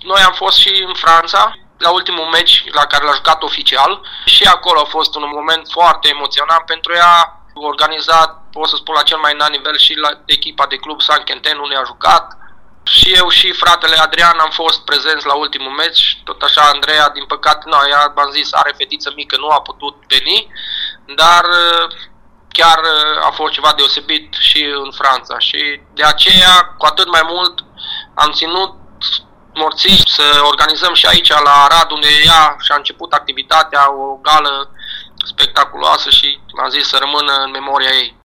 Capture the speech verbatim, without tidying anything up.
Noi am fost și în Franța, la ultimul meci la care l-a jucat oficial, și acolo a fost un moment foarte emoționant pentru ea, organizat, pot să spun, la cel mai înalt nivel și la echipa de club Saint-Quentin, unde a jucat. Și eu și fratele Adrian am fost prezenți la ultimul meci, tot așa Andreea, din păcate, nu, ea, v-am zis, are fetiță mică, nu a putut veni, dar chiar a fost ceva deosebit și în Franța și de aceea, cu atât mai mult, am ținut morții să organizăm și aici la Arad, unde ea și-a început activitatea, o gală spectaculoasă și am zis să rămână în memoria ei.